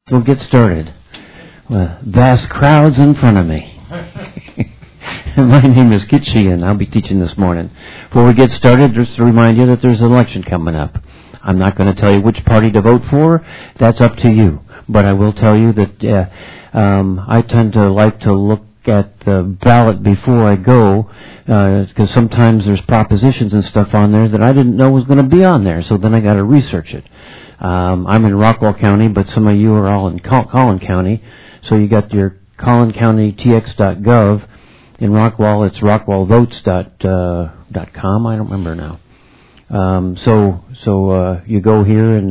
We'll get started. Vast crowds in front of me. My name is Kit Sheehan. I'll be teaching this morning. Before we get started, just to remind you that there's an election coming up. I'm not going to tell you which party to vote for. That's up to you. But I will tell you that I tend to like to look at the ballot before I go, because sometimes there's propositions and stuff on there that I didn't know was going to be on there. So then I got to research it. I'm in Rockwall County, but some of you are all in Collin County. So you got your collincountytx.gov. In Rockwall, it's rockwallvotes.com. I don't remember now. So you go here and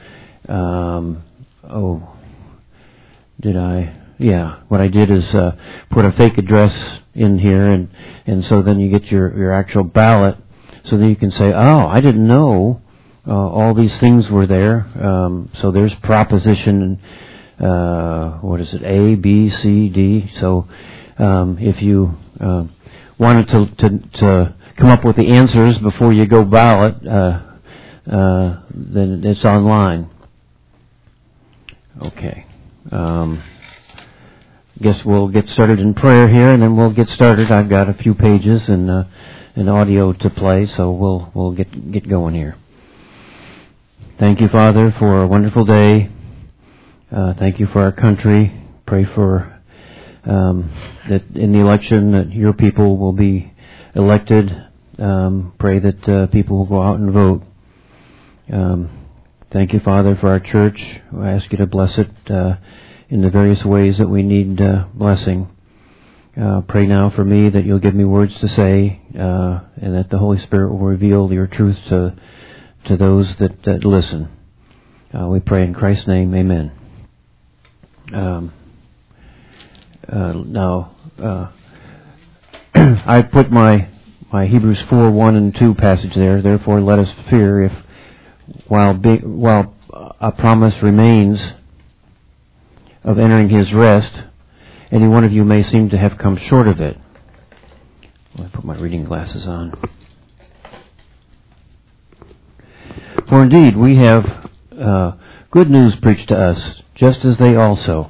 what I did is put a fake address in here, and so then you get your actual ballot, so then you can say, oh, I didn't know all these things were there. So there's proposition, A, B, C, D. So if you wanted to come up with the answers before you go ballot, then it's online. Okay. Guess we'll get started in prayer here, and then we'll get started. I've got a few pages and an audio to play, so we'll get going here. Thank you, Father, for a wonderful day. Thank you for our country. Pray for that in the election that your people will be elected. Pray that people will go out and vote. Thank you, Father, for our church. I ask you to bless it in the various ways that we need blessing. Pray now for me that you'll give me words to say, and that the Holy Spirit will reveal your truth to those that listen. We pray in Christ's name, amen. Now, I put my Hebrews 4:1 and 2 passage there. Therefore, let us fear if, while a promise remains of entering His rest, any one of you may seem to have come short of it. Let me put my reading glasses on. For indeed, we have good news preached to us, just as they also.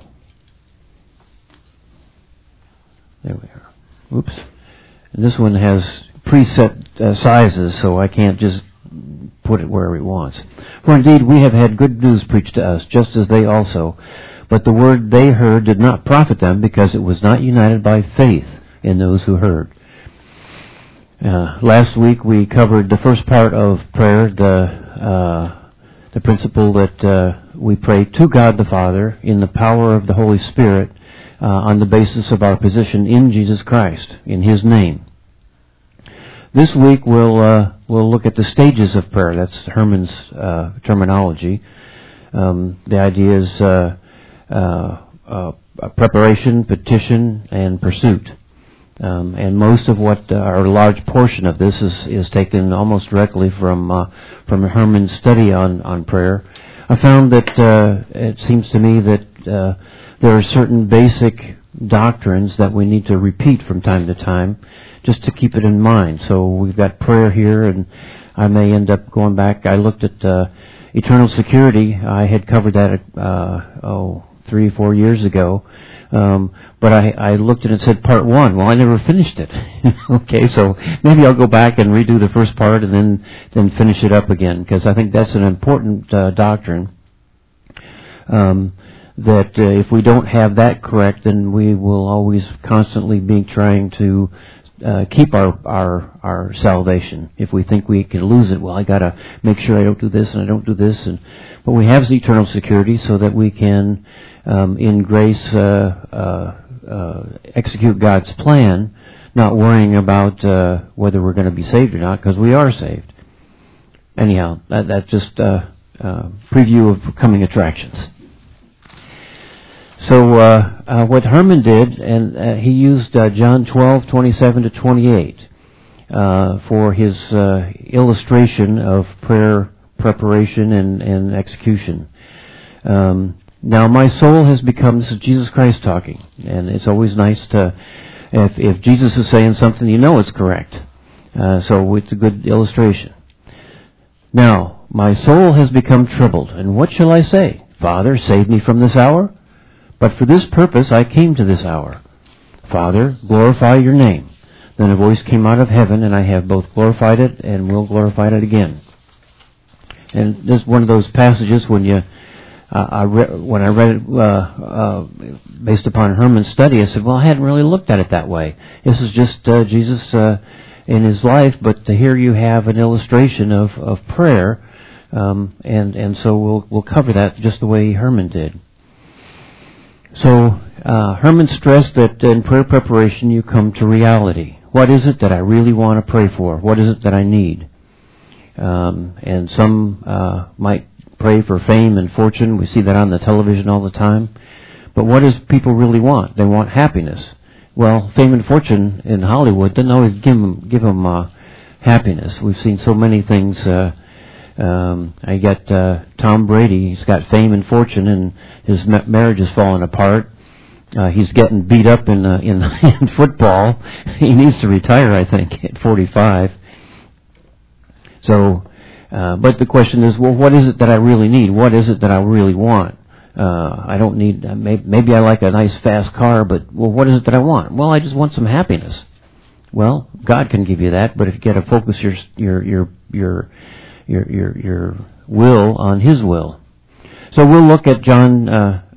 There we are. Oops. And this one has preset sizes, so I can't just put it wherever he wants. For indeed, we have had good news preached to us, just as they also. But the word they heard did not profit them, because it was not united by faith in those who heard. Last week we covered the first part of prayer, the principle that we pray to God the Father in the power of the Holy Spirit, on the basis of our position in Jesus Christ, in His name. This week we'll look at the stages of prayer. That's Herman's terminology. The idea is preparation, petition, and pursuit. And most of what, or a large portion of this is taken almost directly from Herman's study on prayer. I found that it seems to me that there are certain basic doctrines that we need to repeat from time to time, just to keep it in mind. So we've got prayer here, and I may end up going back. I looked at eternal security. I had covered that 3 or 4 years ago. But I looked at it and said part 1. Well, I never finished it. Okay, so maybe I'll go back and redo the first part and then finish it up again, because I think that's an important doctrine. That if we don't have that correct, then we will always constantly be trying to keep our salvation. If we think we can lose it, well, I got to make sure I don't do this and I don't do this. But we have the eternal security so that we can, in grace, execute God's plan, not worrying about whether we're going to be saved or not, because we are saved. Anyhow, that's just a preview of coming attractions. So what Herman did, and he used John 12:27-28 for his illustration of prayer preparation and execution. Now my soul has become, this is Jesus Christ talking, and it's always nice to, if Jesus is saying something, you know it's correct. So it's a good illustration. Now, my soul has become troubled, and what shall I say? Father, save me from this hour? But for this purpose I came to this hour. Father, glorify your name. Then a voice came out of heaven, and I have both glorified it and will glorify it again. And this is one of those passages when I read it based upon Herman's study, I said, well, I hadn't really looked at it that way. This is just Jesus in his life, but here you have an illustration of prayer, and so we'll cover that just the way Herman did. So Herman stressed that in prayer preparation you come to reality. What is it that I really want to pray for? What is it that I need? And some might pray for fame and fortune. We see that on the television all the time. But what does people really want? They want happiness. Well, fame and fortune in Hollywood doesn't always give them happiness. We've seen so many things. I got Tom Brady. He's got fame and fortune, and his marriage is falling apart. He's getting beat up in football. He needs to retire, I think, at 45. So, but the question is, well, what is it that I really need? What is it that I really want? I don't need. Maybe I like a nice fast car, but well, what is it that I want? Well, I just want some happiness. Well, God can give you that, but if you got to focus your will on His will. So we'll look at John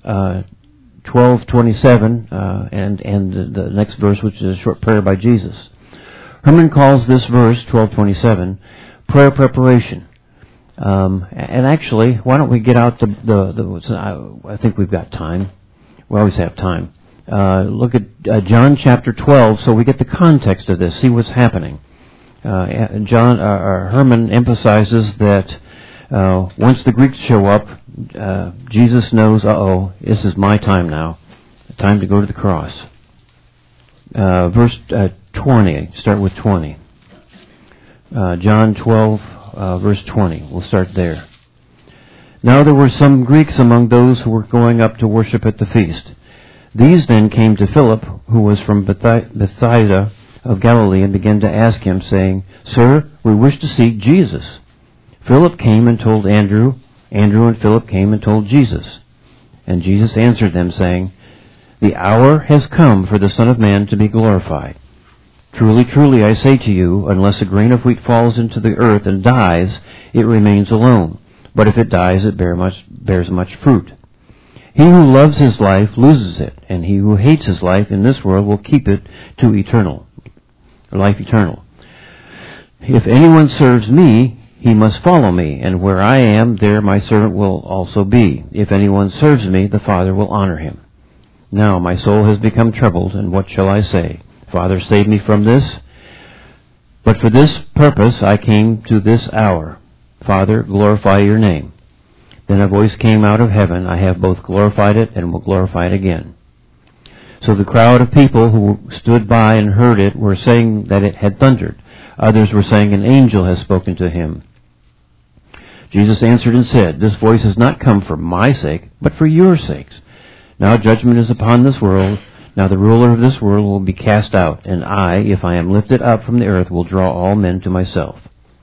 12:27 and the next verse, which is a short prayer by Jesus. Herman calls this verse 12:27 prayer preparation. And actually, why don't we get out I think we've got time. We always have time. Look at John chapter 12, so we get the context of this. See what's happening. Herman emphasizes that once the Greeks show up, Jesus knows, this is my time now. Time to go to the cross. Verse 20, start with 20. John 12, verse 20. We'll start there. Now there were some Greeks among those who were going up to worship at the feast. These then came to Philip, who was from Bethsaida of Galilee, and began to ask him, saying, Sir, we wish to see Jesus. Philip came and told Andrew. Andrew and Philip came and told Jesus. And Jesus answered them, saying, The hour has come for the Son of Man to be glorified. Truly, truly, I say to you, unless a grain of wheat falls into the earth and dies, it remains alone. But if it dies, it bears much fruit. He who loves his life loses it, and he who hates his life in this world will keep it to life eternal. If anyone serves me, he must follow me, and where I am, there my servant will also be. If anyone serves me, the Father will honor him. Now my soul has become troubled, and what shall I say? Father, save me from this. But for this purpose I came to this hour. Father, glorify your name. Then a voice came out of heaven. I have both glorified it and will glorify it again. So the crowd of people who stood by and heard it were saying that it had thundered. Others were saying an angel has spoken to him. Jesus answered and said, This voice has not come for my sake, but for your sakes. Now judgment is upon this world. Now the ruler of this world will be cast out, and I, if I am lifted up from the earth, will draw all men to myself.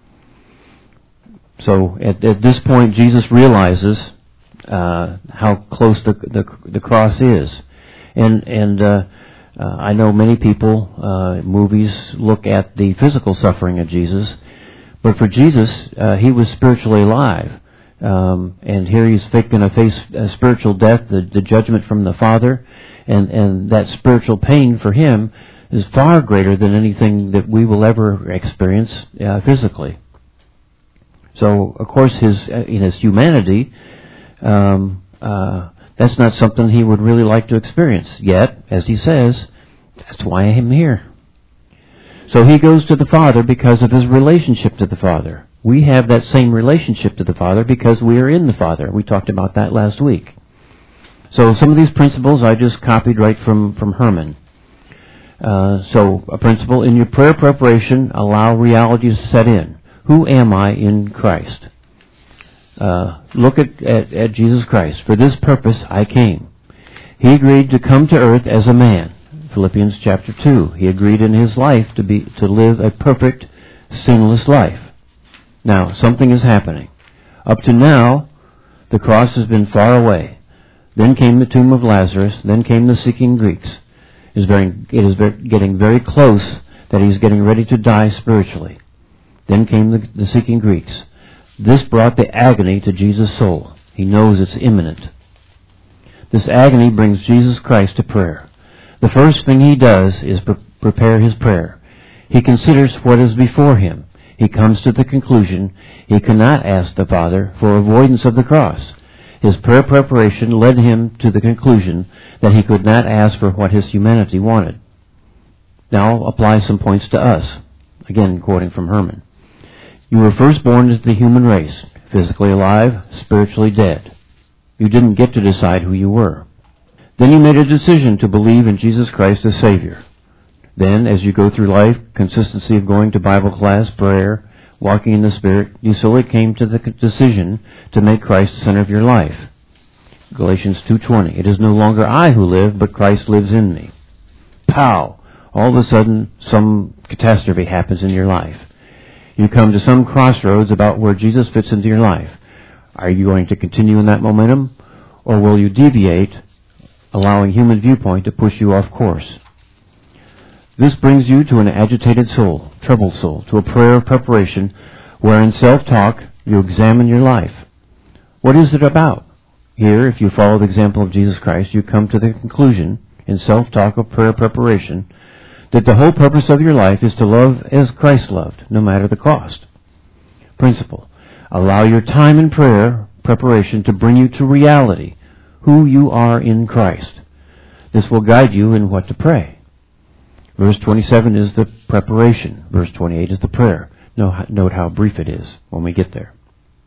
So at this point, Jesus realizes how close the cross is, and I know many people, movies look at the physical suffering of Jesus, but for Jesus, he was spiritually alive, and here he's going to face a spiritual death, the judgment from the Father, and that spiritual pain for him is far greater than anything that we will ever experience physically. So, of course, in his humanity, that's not something he would really like to experience. Yet, as he says, that's why I am here. So he goes to the Father because of his relationship to the Father. We have that same relationship to the Father because we are in the Father. We talked about that last week. So some of these principles I just copied right from Herman. So a principle, in your prayer preparation, allow reality to set in. Who am I in Christ? Look at Jesus Christ. For this purpose I came. He agreed to come to earth as a man. Philippians chapter 2. He agreed in his life to live a perfect, sinless life. Now, something is happening. Up to now, The cross has been far away. Then came the tomb of Lazarus. Then came the seeking Greeks. It is getting very close that he's getting ready to die spiritually. Then came the seeking Greeks. This brought the agony to Jesus' soul. He knows it's imminent. This agony brings Jesus Christ to prayer. The first thing he does is prepare his prayer. He considers what is before him. He comes to the conclusion he cannot ask the Father for avoidance of the cross. His prayer preparation led him to the conclusion that he could not ask for what his humanity wanted. Now apply some points to us. Again, quoting from Herman. You were first born into the human race, physically alive, spiritually dead. You didn't get to decide who you were. Then you made a decision to believe in Jesus Christ as Savior. Then, as you go through life, consistency of going to Bible class, prayer, walking in the Spirit, you slowly came to the decision to make Christ the center of your life. Galatians 2:20, it is no longer I who live, but Christ lives in me. Pow! All of a sudden, some catastrophe happens in your life. You come to some crossroads about where Jesus fits into your life. Are you going to continue in that momentum, or will you deviate, allowing human viewpoint to push you off course? This brings you to an agitated soul, troubled soul, to a prayer of preparation where in self-talk you examine your life. What is it about? Here, if you follow the example of Jesus Christ, you come to the conclusion, in self-talk of prayer preparation, that the whole purpose of your life is to love as Christ loved, no matter the cost. Principle. Allow your time in prayer preparation to bring you to reality, who you are in Christ. This will guide you in what to pray. Verse 27 is the preparation. Verse 28 is the prayer. Note how brief it is when we get there.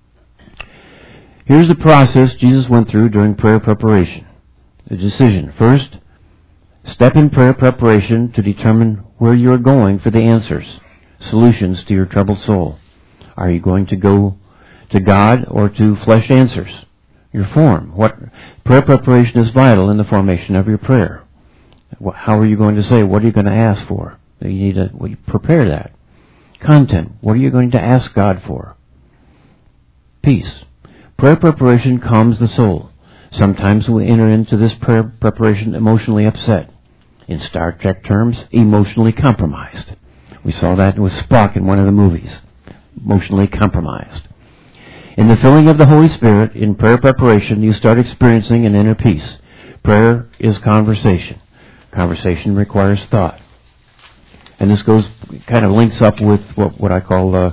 Here's the process Jesus went through during prayer preparation. The decision. First, step in prayer preparation to determine where you are going for the answers, solutions to your troubled soul. Are you going to go to God or to flesh answers? Your form. Prayer preparation is vital in the formation of your prayer. How are you going to say? What are you going to ask for? You need to prepare that. Content. What are you going to ask God for? Peace. Prayer preparation calms the soul. Sometimes we enter into this prayer preparation emotionally upset. In Star Trek terms, emotionally compromised. We saw that with Spock in one of the movies. Emotionally compromised. In the filling of the Holy Spirit, in prayer preparation, you start experiencing an inner peace. Prayer is conversation. Conversation requires thought. And this kind of links up with what I call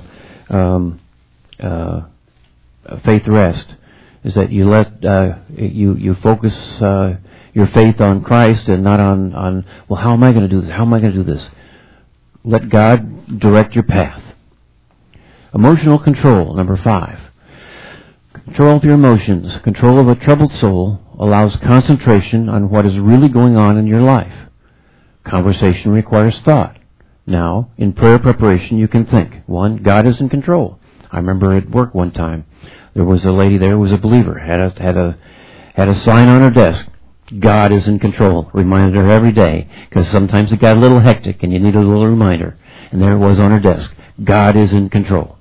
faith rest. Is that you let you focus your faith on Christ and not on well, how am I going to do this? How am I going to do this? Let God direct your path. Emotional control, number 5. Control of your emotions, control of a troubled soul, allows concentration on what is really going on in your life. Conversation requires thought. Now, in prayer preparation, you can think. 1, God is in control. I remember at work one time, there was a lady there who was a believer, had a sign on her desk. God is in control. Reminded her every day, because sometimes it got a little hectic and you need a little reminder. And there it was on her desk. God is in control.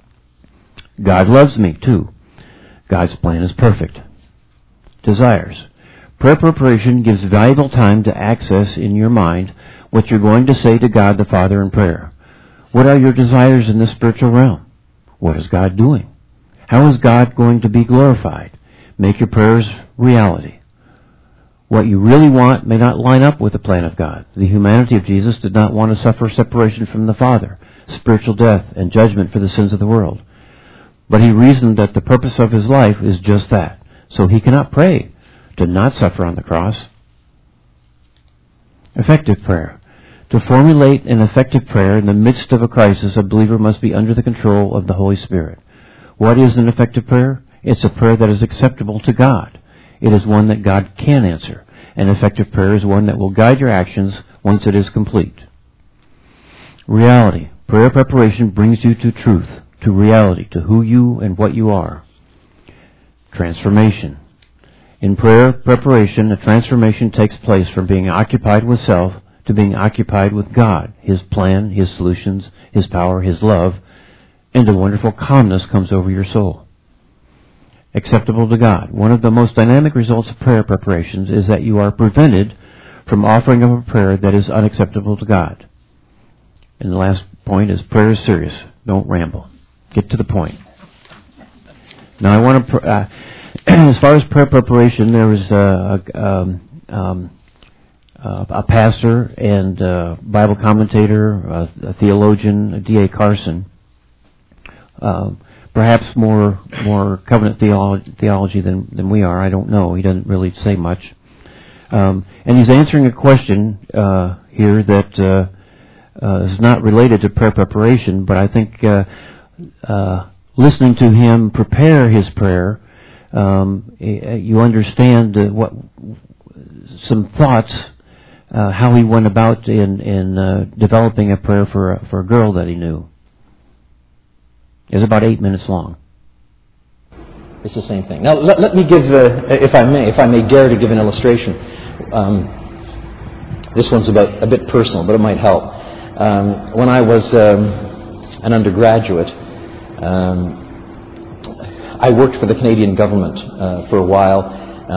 God loves me, too. God's plan is perfect. Desires. Prayer preparation gives valuable time to access in your mind what you're going to say to God the Father in prayer. What are your desires in the spiritual realm? What is God doing? How is God going to be glorified? Make your prayers reality. What you really want may not line up with the plan of God. The humanity of Jesus did not want to suffer separation from the Father, spiritual death, and judgment for the sins of the world. But he reasoned that the purpose of his life is just that. So he cannot pray to not suffer on the cross. Effective prayer. To formulate an effective prayer in the midst of a crisis, a believer must be under the control of the Holy Spirit. What is an effective prayer? It's a prayer that is acceptable to God. It is one that God can answer. An effective prayer is one that will guide your actions once it is complete. Reality. Prayer preparation brings you to truth, to reality, to who you and what you are. Transformation. In prayer preparation, a transformation takes place from being occupied with self to being occupied with God, His plan, His solutions, His power, His love, and a wonderful calmness comes over your soul. acceptable to God. One of the most dynamic results of prayer preparations is that you are prevented from offering up a prayer that is unacceptable to God. And the last point is prayer is serious. Don't ramble. Get to the point. Now I want to, as far as prayer preparation, there was a pastor and Bible commentator, a theologian, D.A. Carson, perhaps more covenant theology than we are. I don't know. He doesn't really say much. And he's answering a question here that is not related to prayer preparation, but I think listening to him prepare his prayer, you understand what some thoughts, how he went about in developing a prayer for a girl that he knew. It's about 8 minutes long. It's the same thing. Now, let me give, if I may dare to give an illustration. This one's a bit personal, but it might help. When I was an undergraduate, I worked for the Canadian government for a while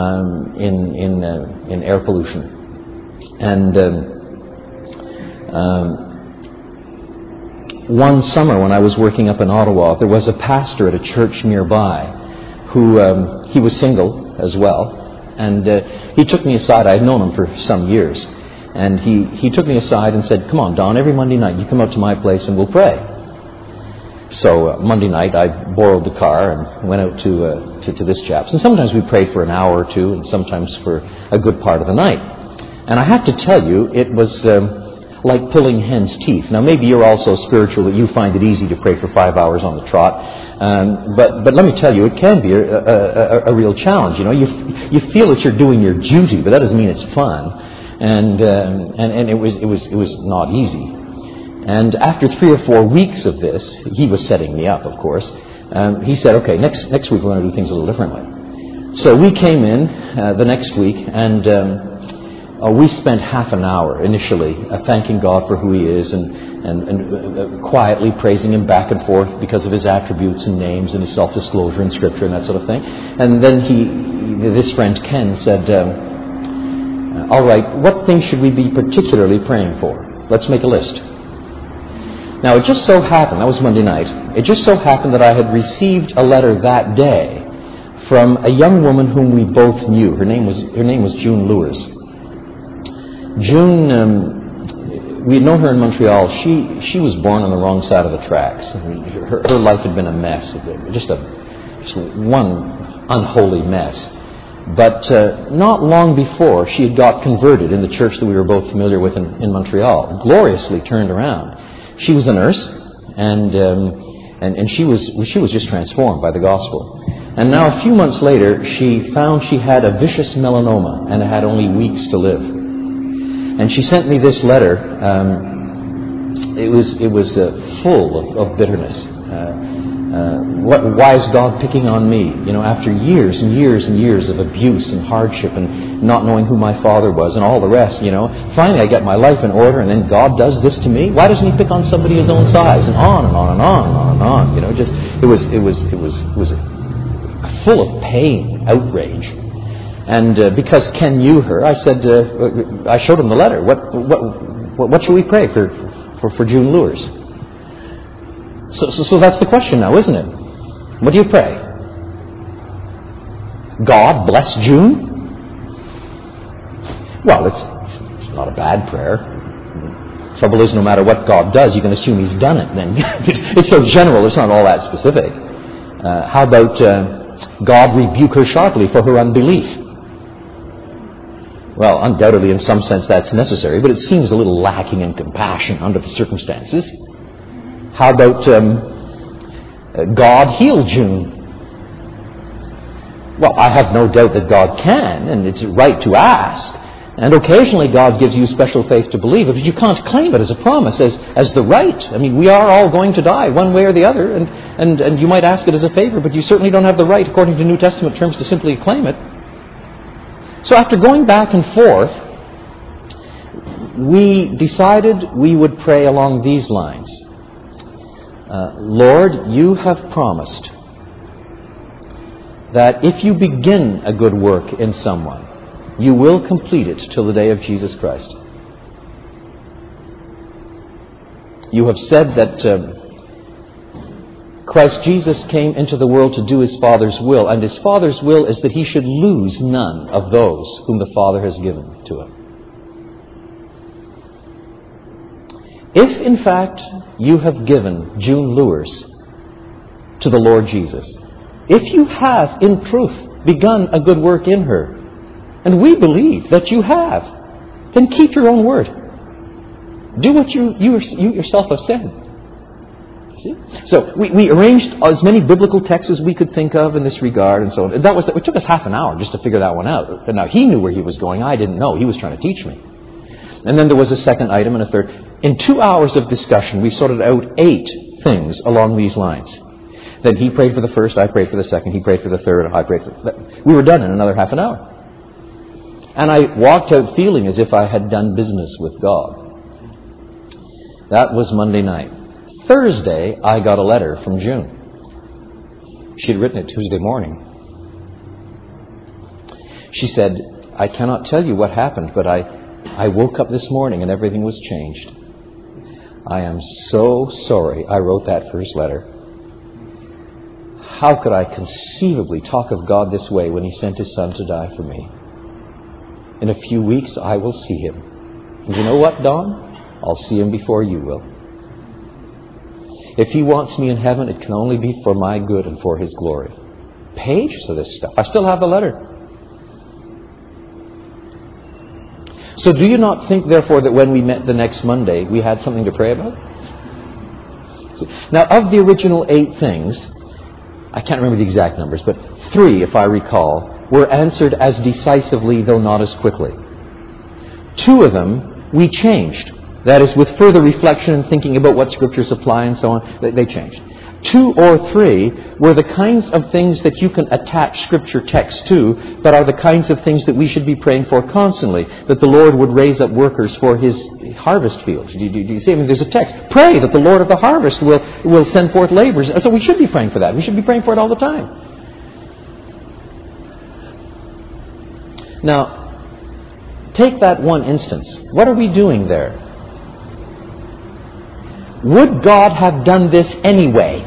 in air pollution, and one summer when I was working up in Ottawa, there was a pastor at a church nearby who he was single as well, and he took me aside. I had known him for some years, and he took me aside and said, "Come on, Don, every Monday night you come out to my place and we'll pray." So Monday night I borrowed the car and went out to this chap's, and sometimes we prayed for an hour or two, and sometimes for a good part of the night. And I have to tell you, it was like pulling hen's teeth. Now, maybe you're also spiritual that you find it easy to pray for 5 hours on the trot, but let me tell you, it can be a real challenge. You know, you feel that you're doing your duty, but that doesn't mean it's fun, and it was not easy. And after 3 or 4 weeks of this, he was setting me up, of course. He said, "Okay, next week we're going to do things a little differently." So we came in the next week, and we spent half an hour initially thanking God for who He is, and quietly praising Him back and forth because of His attributes and names and His self-disclosure in Scripture and that sort of thing. And then this friend Ken said, "All right, what things should we be particularly praying for? Let's make a list." Now, it just so happened, that was Monday night, it just so happened that I had received a letter that day from a young woman whom we both knew. Her name was June Lewis. June, we had known her in Montreal. She was born on the wrong side of the tracks. I mean, her life had been a mess, just one unholy mess. But not long before, she had got converted in the church that we were both familiar with in Montreal. Gloriously turned around. She was a nurse, and she was just transformed by the gospel. And now, a few months later, she found she had a vicious melanoma and had only weeks to live. And she sent me this letter. It was full of bitterness. Why is God picking on me? You know, after years and years and years of abuse and hardship and not knowing who my father was and all the rest, you know. Finally I get my life in order, and then God does this to me? Why doesn't He pick on somebody his own size? And on and on and on and on and on. You know, just it was full of pain, outrage. And because Ken knew her, I said, I showed him the letter. What should we pray for June Lewis? So that's the question now, isn't it? What do you pray? God bless June? Well, it's not a bad prayer. Trouble is, no matter what God does, you can assume He's done it. Then it's so general; it's not all that specific. How about God rebuke her sharply for her unbelief? Well, undoubtedly, in some sense, that's necessary, but it seems a little lacking in compassion under the circumstances. How about God heal June? Well, I have no doubt that God can, and it's right to ask. And occasionally God gives you special faith to believe it, but you can't claim it as a promise, as the right. I mean, we are all going to die, one way or the other, and you might ask it as a favor, but you certainly don't have the right, according to New Testament terms, to simply claim it. So after going back and forth, we decided we would pray along these lines. Lord, You have promised that if you begin a good work in someone, you will complete it till the day of Jesus Christ. You have said that Christ Jesus came into the world to do His Father's will, and His Father's will is that He should lose none of those whom the Father has given to Him. If, in fact, you have given June Lewis to the Lord Jesus, if you have, in truth, begun a good work in her, and we believe that you have, then keep your own word. Do what you yourself have said. See? So we arranged as many biblical texts as we could think of in this regard, and so on. It took us half an hour just to figure that one out. But now he knew where he was going. I didn't know. He was trying to teach me. And then there was a second item and a third. In 2 hours of discussion, we sorted out 8 things along these lines. Then he prayed for the first, I prayed for the second, he prayed for the third, and I prayed for the... We were done in another half an hour. And I walked out feeling as if I had done business with God. That was Monday night. Thursday, I got a letter from June. She'd written it Tuesday morning. She said, I cannot tell you what happened, but I woke up this morning and everything was changed. I am so sorry I wrote that first letter. How could I conceivably talk of God this way when He sent His Son to die for me? In a few weeks, I will see Him. And you know what, Don? I'll see Him before you will. If He wants me in heaven, it can only be for my good and for His glory. Pages of this stuff. I still have the letter. So do you not think, therefore, that when we met the next Monday, we had something to pray about? Now, of the original 8 things, I can't remember the exact numbers, but 3, if I recall, were answered as decisively, though not as quickly. 2 of them we changed. That is, with further reflection and thinking about what Scriptures apply and so on, they changed. 2 or 3 were the kinds of things that you can attach Scripture text to, that are the kinds of things that we should be praying for constantly, that the Lord would raise up workers for His harvest field. Do you see? I mean, there's a text. Pray that the Lord of the harvest will send forth laborers. So we should be praying for that. We should be praying for it all the time. Now, take that one instance. What are we doing there? Would God have done this anyway?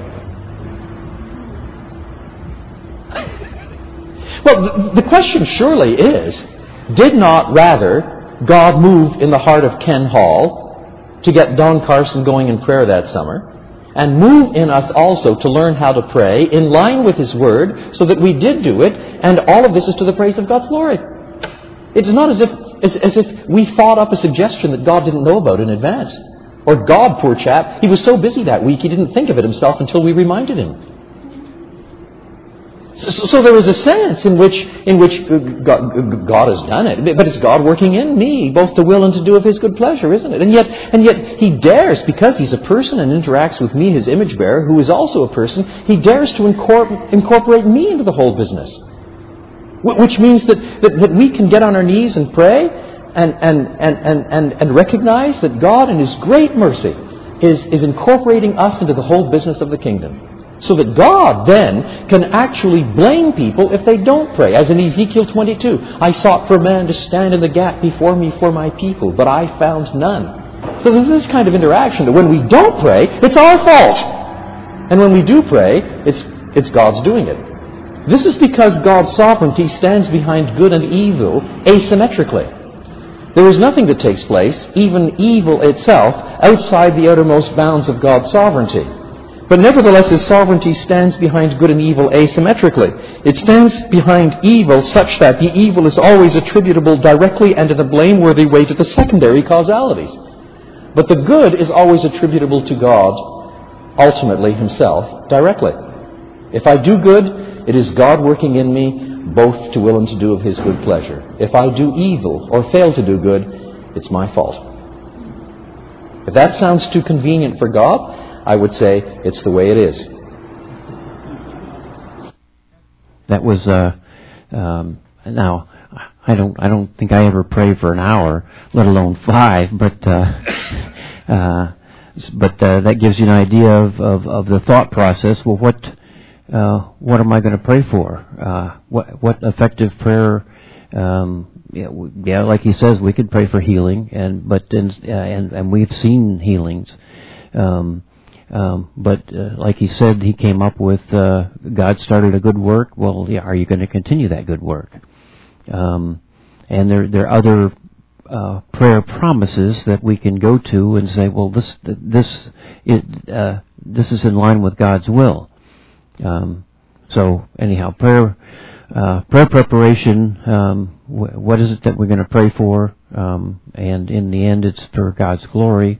Well, the question surely is, did not rather God move in the heart of Ken Hall to get Don Carson going in prayer that summer, and move in us also to learn how to pray in line with His Word, so that we did do it, and all of this is to the praise of God's glory? It is not as if we thought up a suggestion that God didn't know about in advance. Or God, poor chap, he was so busy that week he didn't think of it himself until we reminded him. So there is a sense in which God has done it, but it's God working in me, both to will and to do of His good pleasure, isn't it? And yet He dares, because He's a person and interacts with me, His image bearer, who is also a person, He dares to incorporate me into the whole business. Which means that we can get on our knees and pray and recognize that God in His great mercy is incorporating us into the whole business of the kingdom. So that God then can actually blame people if they don't pray. As in Ezekiel 22, I sought for a man to stand in the gap before me for my people, but I found none. So there's this kind of interaction that when we don't pray, it's our fault. And when we do pray, it's God's doing it. This is because God's sovereignty stands behind good and evil asymmetrically. There is nothing that takes place, even evil itself, outside the outermost bounds of God's sovereignty. But nevertheless, His sovereignty stands behind good and evil asymmetrically. It stands behind evil such that the evil is always attributable directly and in a blameworthy way to the secondary causalities. But the good is always attributable to God, ultimately Himself, directly. If I do good, it is God working in me, both to will and to do of His good pleasure. If I do evil or fail to do good, it's my fault. If that sounds too convenient for God, I would say it's the way it is. That was now I don't think I ever pray for an hour, let alone 5. But that gives you an idea of the thought process. Well, what am I going to pray for? What effective prayer? Like he says, we could pray for healing, and we've seen healings. But like he said, he came up with God started a good work. Well, yeah, are you going to continue that good work? And there are other prayer promises that we can go to and say, well, this is in line with God's will. So anyhow, prayer preparation. What is it that we're going to pray for? And in the end, it's for God's glory.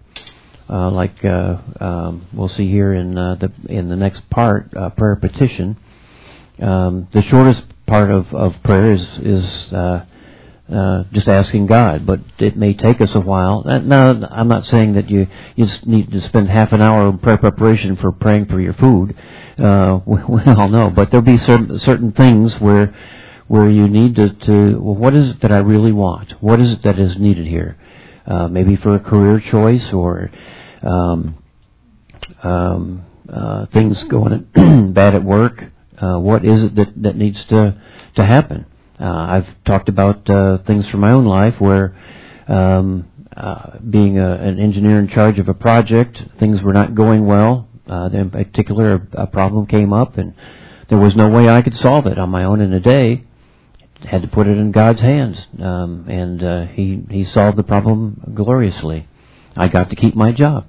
We'll see here in the next part, prayer petition. The shortest part of prayer is just asking God, but it may take us a while. Now, I'm not saying that you just need to spend half an hour in prayer preparation for praying for your food. We all know, but there'll be certain things where you need to well, what is it that I really want? What is it that is needed here? Maybe for a career choice or things going bad at work. What is it that needs to happen? I've talked about things from my own life where being an engineer in charge of a project, things were not going well. In particular, a problem came up, and there was no way I could solve it on my own in a day. Had to put it in God's hands, and He solved the problem gloriously. I got to keep my job.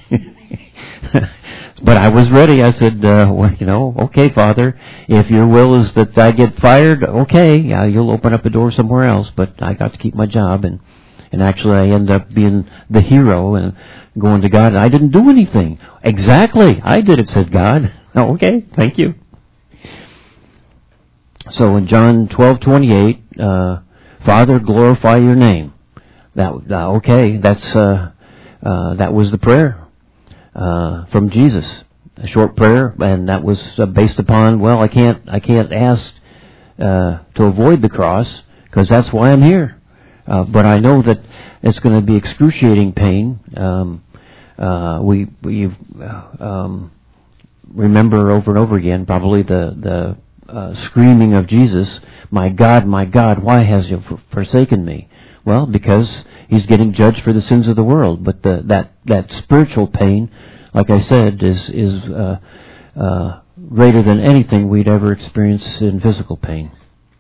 But I was ready. I said, okay, Father, if your will is that I get fired, okay, you'll open up a door somewhere else, but I got to keep my job. And actually I ended up being the hero and going to God. And I didn't do anything. Exactly. I did it, said God. Okay, thank you. So in John 12:28, Father, glorify your name. That was the prayer from Jesus, a short prayer, and that was based upon, well, I can't ask to avoid the cross because that's why I'm here. But I know that it's going to be excruciating pain. We remember over and over again probably the screaming of Jesus, my God, why has you forsaken me? Well, because He's getting judged for the sins of the world. But that spiritual pain, like I said, is greater than anything we'd ever experience in physical pain.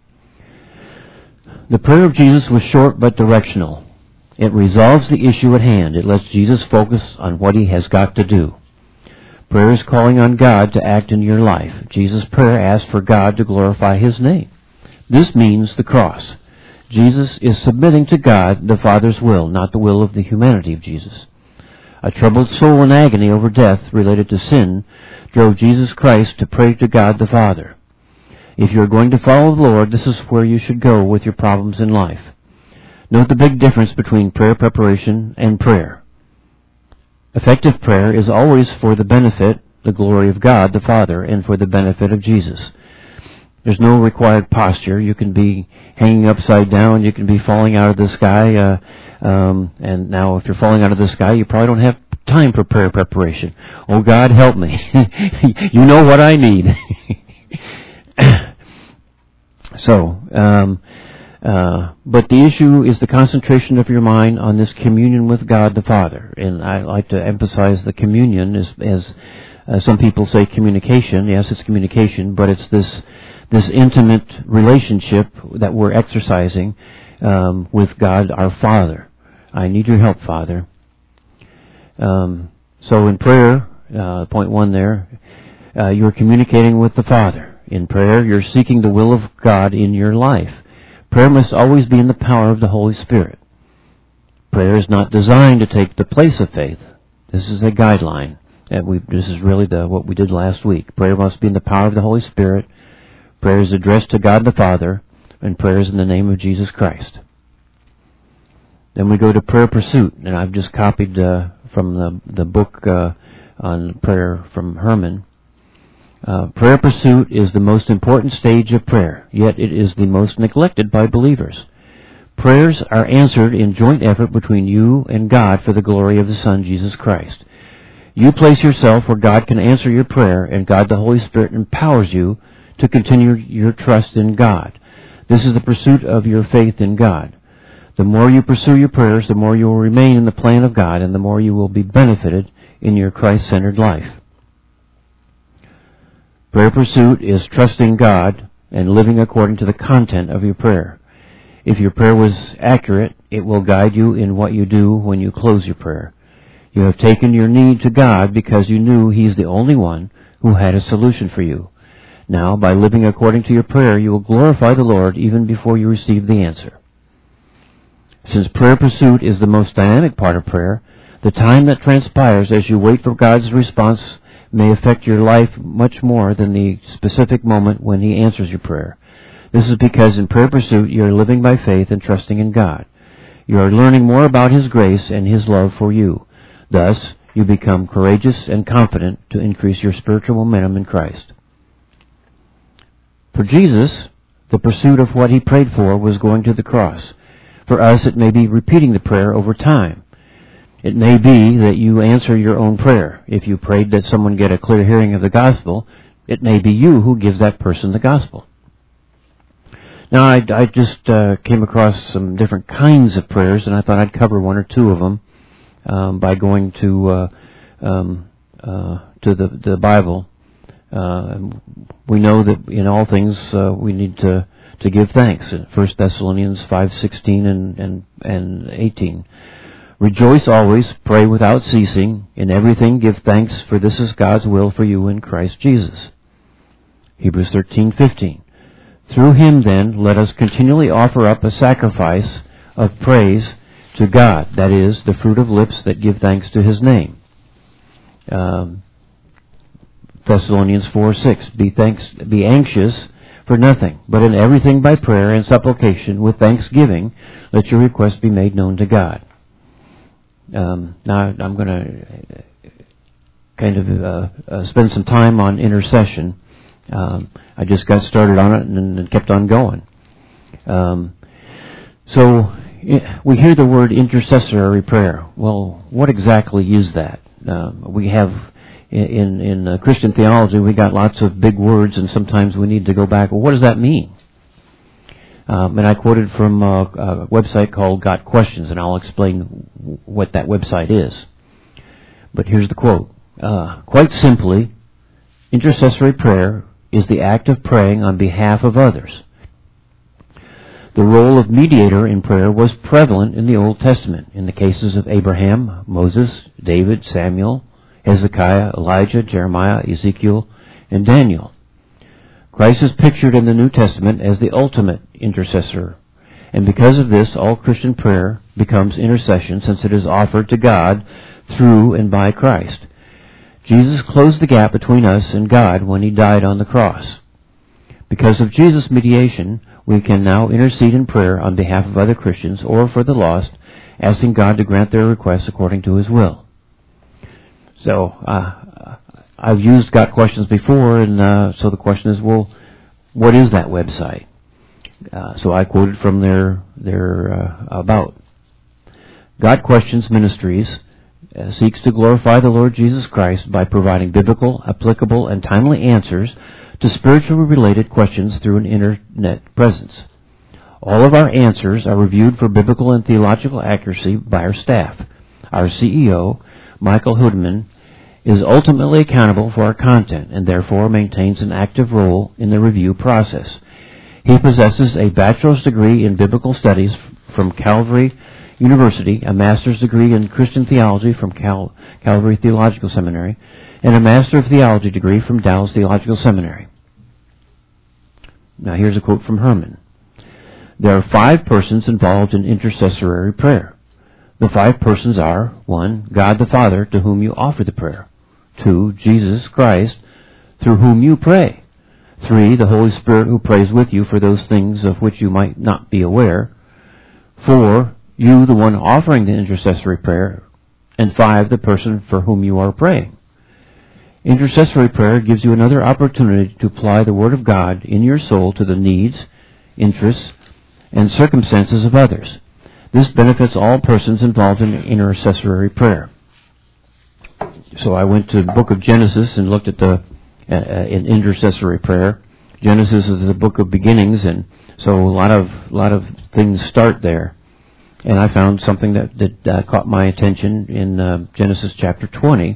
The prayer of Jesus was short but directional. It resolves the issue at hand. It lets Jesus focus on what He has got to do. Prayer is calling on God to act in your life. Jesus' prayer asks for God to glorify His name. This means the cross. Jesus is submitting to God the Father's will, not the will of the humanity of Jesus. A troubled soul in agony over death related to sin drove Jesus Christ to pray to God the Father. If you are going to follow the Lord, this is where you should go with your problems in life. Note the big difference between prayer preparation and prayer. Effective prayer is always for the benefit, the glory of God the Father, and for the benefit of Jesus. There's no required posture. You can be hanging upside down. You can be falling out of the sky. And now if you're falling out of the sky, you probably don't have time for prayer preparation. Oh, God, help me. You know what I need. But the issue is the concentration of your mind on this communion with God the Father. And I like to emphasize the communion as some people say communication. Yes, it's communication, but it's this intimate relationship that we're exercising with God our Father. I need your help, Father. So in prayer, point 1 there, you're communicating with the Father. In prayer, you're seeking the will of God in your life. Prayer must always be in the power of the Holy Spirit. Prayer is not designed to take the place of faith. This is a guideline. This is really what we did last week. Prayer must be in the power of the Holy Spirit. Prayer is addressed to God the Father, and prayer is in the name of Jesus Christ. Then we go to prayer pursuit, and I've just copied from the book on prayer from Herman. Prayer pursuit is the most important stage of prayer, yet it is the most neglected by believers. Prayers are answered in joint effort between you and God for the glory of the Son, Jesus Christ. You place yourself where God can answer your prayer, and God the Holy Spirit empowers you to continue your trust in God. This is the pursuit of your faith in God. The more you pursue your prayers, the more you will remain in the plan of God, and the more you will be benefited in your Christ-centered life. Prayer pursuit is trusting God and living according to the content of your prayer. If your prayer was accurate, it will guide you in what you do when you close your prayer. You have taken your need to God because you knew He's the only one who had a solution for you. Now, by living according to your prayer, you will glorify the Lord even before you receive the answer. Since prayer pursuit is the most dynamic part of prayer, the time that transpires as you wait for God's response may affect your life much more than the specific moment when He answers your prayer. This is because in prayer pursuit you are living by faith and trusting in God. You are learning more about His grace and His love for you. Thus, you become courageous and confident to increase your spiritual momentum in Christ. For Jesus, the pursuit of what He prayed for was going to the cross. For us, it may be repeating the prayer over time. It may be that you answer your own prayer. If you prayed that someone get a clear hearing of the gospel, it may be you who gives that person the gospel. Now, I just came across some different kinds of prayers, and I thought I'd cover one or two of them by going to the Bible. We know that in all things we need to give thanks. 1 Thessalonians 5:16 and 18. Rejoice always, pray without ceasing, in everything give thanks, for this is God's will for you in Christ Jesus. Hebrews 13:15. Through Him, then, let us continually offer up a sacrifice of praise to God, that is, the fruit of lips that give thanks to His name. Thessalonians 4:6. Be anxious for nothing, but in everything by prayer and supplication with thanksgiving, let your requests be made known to God. Now I'm going to kind of spend some time on intercession. I just got started on it and kept on going. So we hear the word intercessory prayer. Well, what exactly is that? We have in Christian theology, we got lots of big words, and sometimes we need to go back. Well, what does that mean? And I quoted from a website called Got Questions, and I'll explain what that website is. But here's the quote. Quite simply, intercessory prayer is the act of praying on behalf of others. The role of mediator in prayer was prevalent in the Old Testament in the cases of Abraham, Moses, David, Samuel, Hezekiah, Elijah, Jeremiah, Ezekiel, and Daniel. Christ is pictured in the New Testament as the ultimate intercessor, and because of this, all Christian prayer becomes intercession since it is offered to God through and by Christ. Jesus closed the gap between us and God when He died on the cross. Because of Jesus' mediation, we can now intercede in prayer on behalf of other Christians or for the lost, asking God to grant their requests according to His will. So, I've used Got Questions before, and so the question is, well, what is that website? So I quoted from their about. Got Questions Ministries seeks to glorify the Lord Jesus Christ by providing biblical, applicable, and timely answers to spiritually related questions through an internet presence. All of our answers are reviewed for biblical and theological accuracy by our staff. Our CEO, Michael Hoodman, is ultimately accountable for our content and therefore maintains an active role in the review process. He possesses a bachelor's degree in biblical studies from Calvary University, a master's degree in Christian theology from Calvary Theological Seminary, and a Master of Theology degree from Dallas Theological Seminary. Now here's a quote from Herman. There are 5 persons involved in intercessory prayer. The 5 persons are, 1, God the Father, to whom you offer the prayer. 2, Jesus Christ, through whom you pray. 3, the Holy Spirit who prays with you for those things of which you might not be aware. 4, you, the one offering the intercessory prayer. And 5, the person for whom you are praying. Intercessory prayer gives you another opportunity to apply the Word of God in your soul to the needs, interests, and circumstances of others. This benefits all persons involved in intercessory prayer. So I went to the book of Genesis and looked at the in intercessory prayer. Genesis is the book of beginnings, and so a lot of things start there. And I found something that caught my attention in Genesis chapter 20.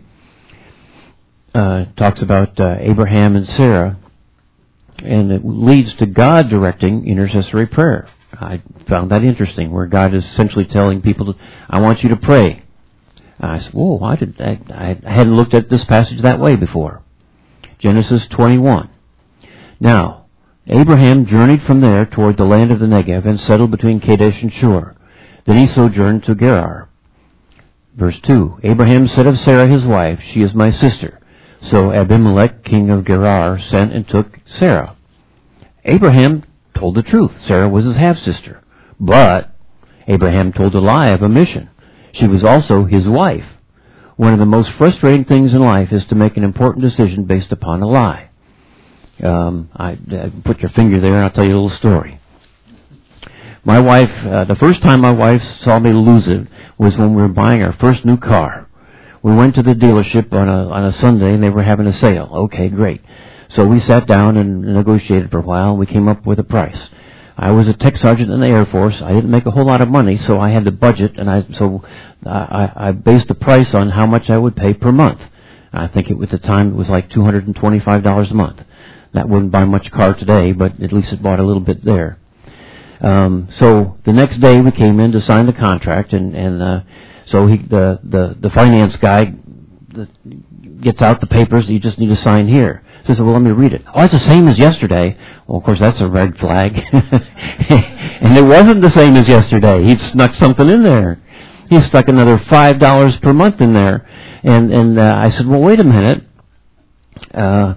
Talks about Abraham and Sarah, and it leads to God directing intercessory prayer. I found that interesting, where God is essentially telling people, I want you to pray. I said, whoa, I hadn't looked at this passage that way before. Genesis 21. Now, Abraham journeyed from there toward the land of the Negev and settled between Kadesh and Shur. Then he sojourned to Gerar. Verse 2. Abraham said of Sarah his wife, she is my sister. So Abimelech, king of Gerar, sent and took Sarah. Abraham told the truth. Sarah was his half-sister. But Abraham told a lie of omission. She was also his wife. One of the most frustrating things in life is to make an important decision based upon a lie. I put your finger there and I'll tell you a little story. My wife, the first time my wife saw me lose it was when we were buying our first new car. We went to the dealership on a Sunday and they were having a sale. Okay, great. So we sat down and negotiated for a while and we came up with a price. I was a tech sergeant in the Air Force. I didn't make a whole lot of money, so I had to budget, and I based the price on how much I would pay per month. I think at the time it was like $225 a month. That wouldn't buy much car today, but at least it bought a little bit there. So the next day we came in to sign the contract, and so the finance guy gets out the papers. You just need to sign here. So I said, well, let me read it. Oh, it's the same as yesterday. Well, of course, that's a red flag. And it wasn't the same as yesterday. He'd snuck something in there. He stuck another $5 per month in there. And I said, well, wait a minute. I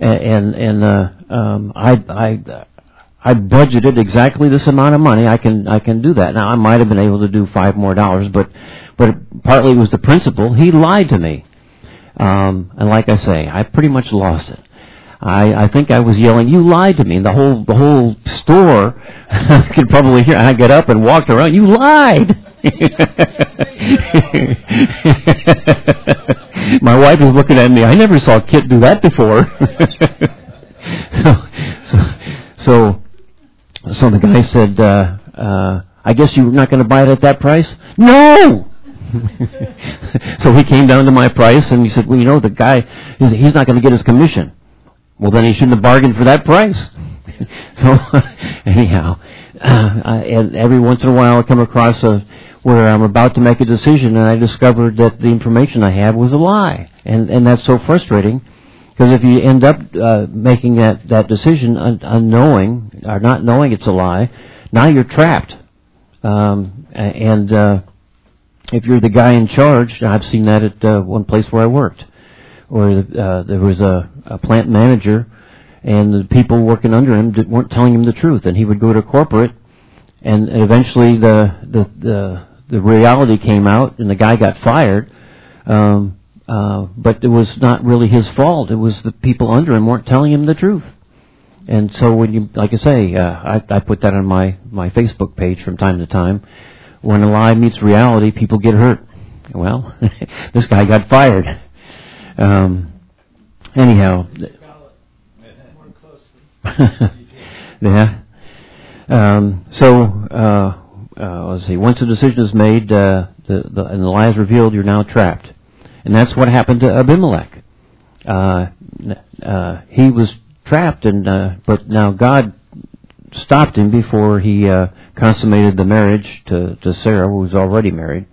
budgeted exactly this amount of money. I can do that. Now, I might have been able to do $5 more, but partly it was the principle. He lied to me. And like I say, I pretty much lost it. I think I was yelling, you lied to me. The whole store could probably hear. I got up and walked around. You lied. My wife was looking at me. I never saw Kit do that before. So the guy said, I guess you're not going to buy it at that price? No! So he came down to my price and he said, well, you know, the guy, he's not going to get his commission. Well, then he shouldn't have bargained for that price. So anyhow, and every once in a while I come across where I'm about to make a decision and I discovered that the information I had was a lie. And that's so frustrating, because if you end up making that decision unknowing or not knowing it's a lie, now you're trapped. If you're the guy in charge, I've seen that at one place where I worked, where there was a plant manager, and the people working under him weren't telling him the truth, and he would go to corporate, and eventually the reality came out, and the guy got fired. But it was not really his fault. It was the people under him weren't telling him the truth. And so when you, like I say, I put that on my Facebook page from time to time. When a lie meets reality, people get hurt. Well, this guy got fired. Anyhow. Yeah. Let's see. Once a decision is made and the lie is revealed, you're now trapped. And that's what happened to Abimelech. He was trapped, but now God stopped him before he consummated the marriage to Sarah, who was already married.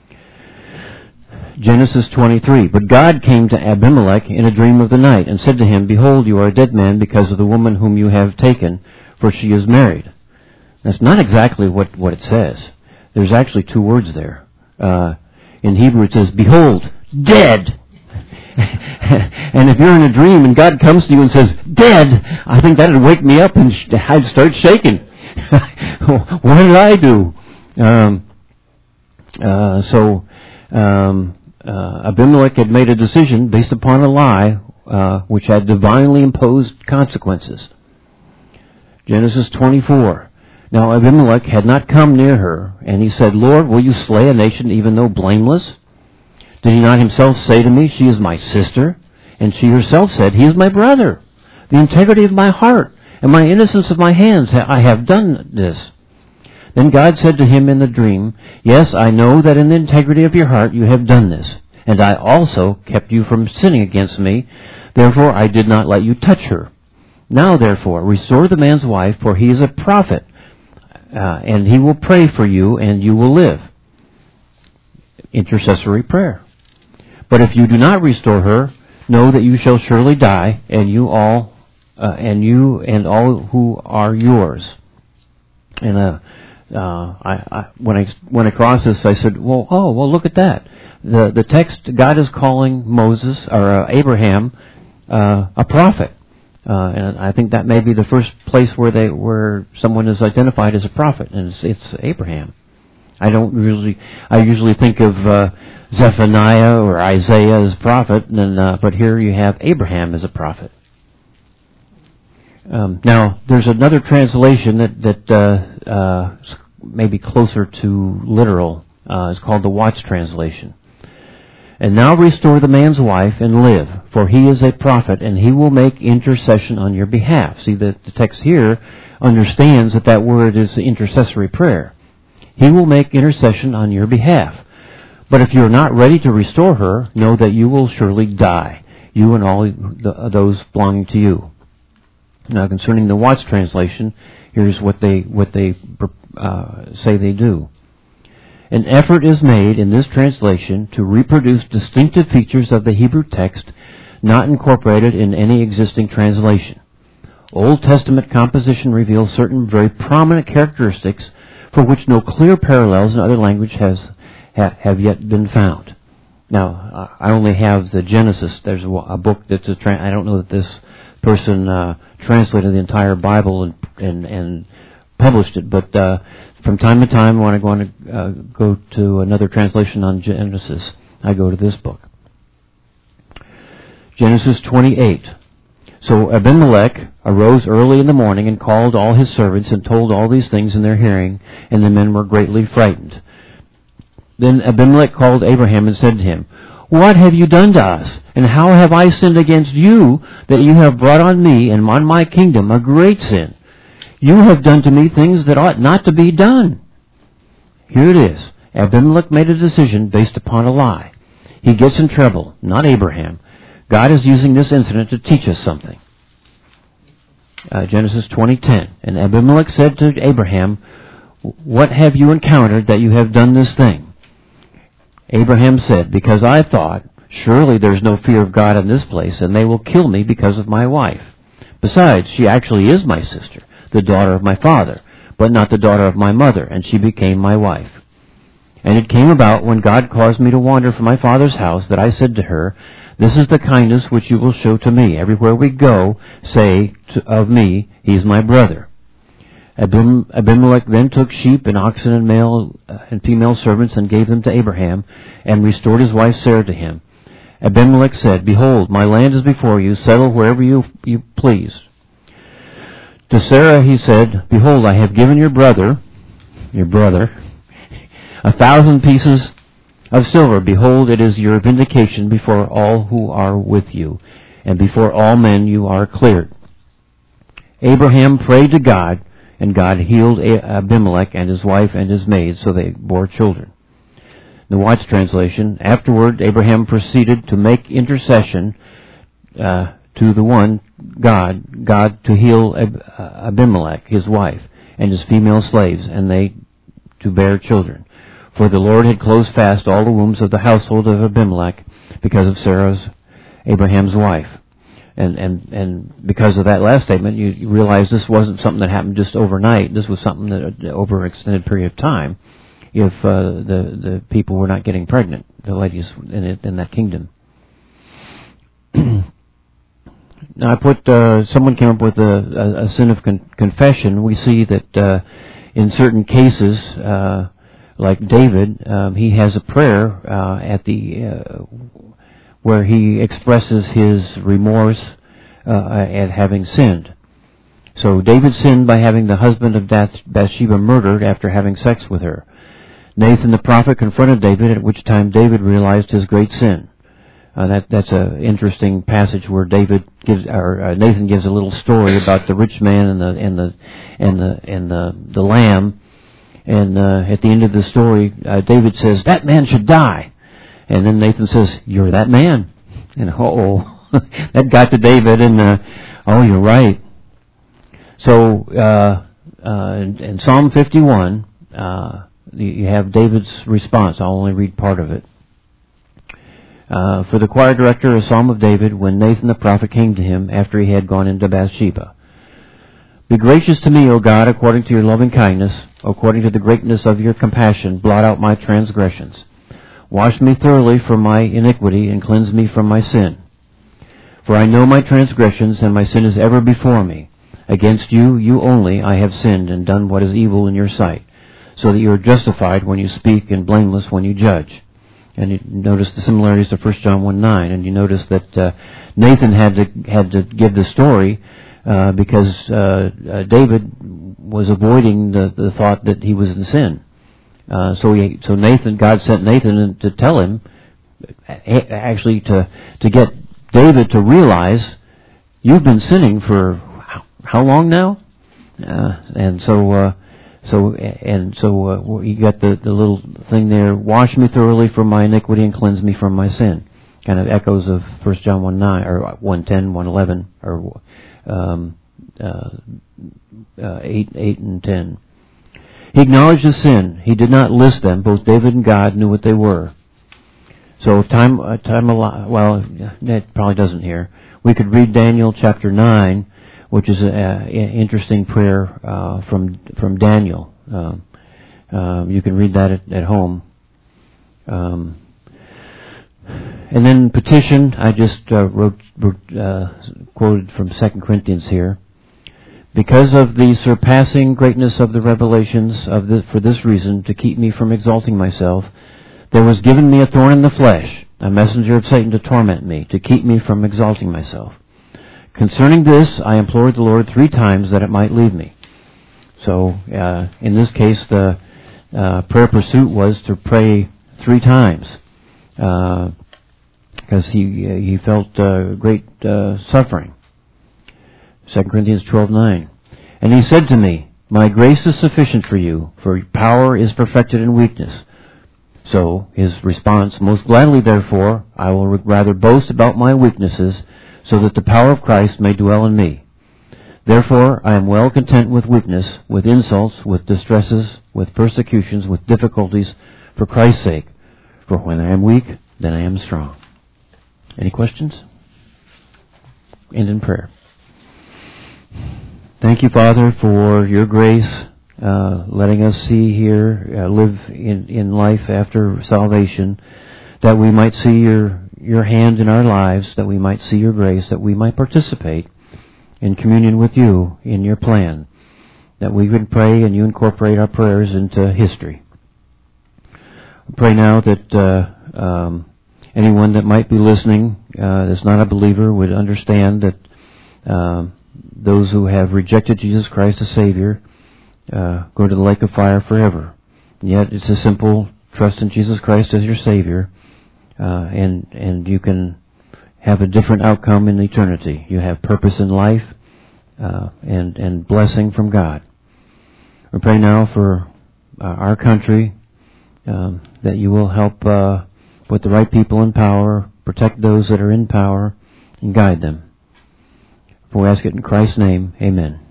Genesis 23. But God came to Abimelech in a dream of the night and said to him, Behold, you are a dead man because of the woman whom you have taken, for she is married. That's not exactly what it says. There's actually two words there. In Hebrew it says, Behold, dead. And if you're in a dream and God comes to you and says, dead, I think that would wake me up and I'd start shaking. What did I do? Abimelech had made a decision based upon a lie, which had divinely imposed consequences. Genesis 24. Now Abimelech had not come near her, and he said, Lord, will you slay a nation even though blameless? Did he not himself say to me, she is my sister? And she herself said, he is my brother. The integrity of my heart and my innocence of my hands, I have done this. Then God said to him in the dream, yes, I know that in the integrity of your heart you have done this, and I also kept you from sinning against me. Therefore I did not let you touch her. Now therefore restore the man's wife, for he is a prophet, and he will pray for you, and you will live. Intercessory prayer. But if you do not restore her, know that you shall surely die, and you and all who are yours. And when I went across this, I said, well, look at that. The text, God is calling Moses or Abraham a prophet, and I think that may be the first place where someone is identified as a prophet, and it's Abraham. I usually think of Zephaniah or Isaiah as prophet, but here you have Abraham as a prophet. Now, there's another translation that may be closer to literal. It's called the Watts translation. And now restore the man's wife and live, for he is a prophet, and he will make intercession on your behalf. See, the text here understands that word is intercessory prayer. He will make intercession on your behalf. But if you are not ready to restore her, know that you will surely die, you and all those belonging to you. Now, concerning the Watts translation, here's what they say they do. An effort is made in this translation to reproduce distinctive features of the Hebrew text not incorporated in any existing translation. Old Testament composition reveals certain very prominent characteristics for which no clear parallels in other language have yet been found. Now, I only have the Genesis. There's a book that's I don't know that this person translated the entire Bible and published it, but from time to time when I want to go to another translation on Genesis, I go to this book. Genesis 28. So Abimelech arose early in the morning and called all his servants and told all these things in their hearing, and the men were greatly frightened. Then Abimelech called Abraham and said to him, what have you done to us? And how have I sinned against you that you have brought on me and on my kingdom a great sin? You have done to me things that ought not to be done. Here it is. Abimelech made a decision based upon a lie. He gets in trouble, not Abraham. God is using this incident to teach us something. Genesis 20:10. And Abimelech said to Abraham, what have you encountered that you have done this thing? Abraham said, because I thought, surely there's no fear of God in this place, and they will kill me because of my wife. Besides, she actually is my sister, the daughter of my father, but not the daughter of my mother, and she became my wife. And it came about when God caused me to wander from my father's house that I said to her, this is the kindness which you will show to me. Everywhere we go, say of me, he's my brother. Abimelech then took sheep and oxen and male and female servants and gave them to Abraham, and restored his wife Sarah to him. Abimelech said, behold, my land is before you, settle wherever you please. To Sarah he said, behold, I have given your brother, 1,000 pieces of silver. Behold, it is your vindication before all who are with you, and before all men you are cleared. Abraham prayed to God, and God healed Abimelech and his wife and his maid, so they bore children. The Watts translation, afterward Abraham proceeded to make intercession to the one God to heal Abimelech, his wife, and his female slaves, and they to bear children. For the Lord had closed fast all the wombs of the household of Abimelech because of Sarah, Abraham's wife. And because of that last statement, you realize this wasn't something that happened just overnight. This was something that over an extended period of time, if the people were not getting pregnant, the ladies in that kingdom. Now, I put someone came up with a sin of confession. We see that in certain cases, like David, he has a prayer at the where he expresses his remorse at having sinned. So David sinned by having the husband of Bathsheba murdered after having sex with her. Nathan the prophet confronted David, at which time David realized his great sin. That's an interesting passage where Nathan gives a little story about the rich man and the lamb, and at the end of the story, David says, "That man should die," and then Nathan says, "You're that man," and that got to David, and you're right. So in Psalm 51, you have David's response. I'll only read part of it. For the choir director, a psalm of David, when Nathan the prophet came to him after he had gone into Bathsheba. Be gracious to me, O God, according to your loving kindness, according to the greatness of your compassion, blot out my transgressions. Wash me thoroughly from my iniquity and cleanse me from my sin. For I know my transgressions, and my sin is ever before me. Against you, you only, I have sinned and done what is evil in your sight, so that you are justified when you speak and blameless when you judge. And you notice the similarities to 1 John 1:9, and you notice that Nathan had to give the story because David was avoiding the thought that he was in sin. So Nathan, God sent Nathan to tell him, actually to get David to realize, you've been sinning for how long now? So you got the little thing there, wash me thoroughly from my iniquity and cleanse me from my sin. Kind of echoes of 1 John 1:9 or 1:10, 1:11, or 8 and 10. He acknowledged his sin. He did not list them. Both David and God knew what they were. So if time well, it probably doesn't here. We could read Daniel chapter 9, which is an interesting prayer from Daniel. You can read that at home. And then petition, I just quoted from 2 Corinthians here. Because of the surpassing greatness of the revelations for this reason, to keep me from exalting myself, there was given me a thorn in the flesh, a messenger of Satan to torment me, to keep me from exalting myself. Concerning this, I implored the Lord 3 times that it might leave me. So, in this case, the prayer pursuit was to pray 3 times, because he felt great suffering. 2 Corinthians 12:9. And he said to me, my grace is sufficient for you, for power is perfected in weakness. So, his response, most gladly therefore, I will rather boast about my weaknesses, so that the power of Christ may dwell in me. Therefore, I am well content with weakness, with insults, with distresses, with persecutions, with difficulties, for Christ's sake. For when I am weak, then I am strong. Any questions? End in prayer. Thank you, Father, for your grace, letting us see here, live in life after salvation, that we might see your hand in our lives, that we might see your grace, that we might participate in communion with you in your plan, that we would pray and you incorporate our prayers into history. I pray now that anyone that might be listening that's not a believer would understand that those who have rejected Jesus Christ as Savior go to the lake of fire forever. And yet it's a simple trust in Jesus Christ as your Savior, and you can have a different outcome in eternity. You have purpose in life and blessing from God. We pray now for our country, that you will help put the right people in power, protect those that are in power, and guide them. For we ask it in Christ's name, amen.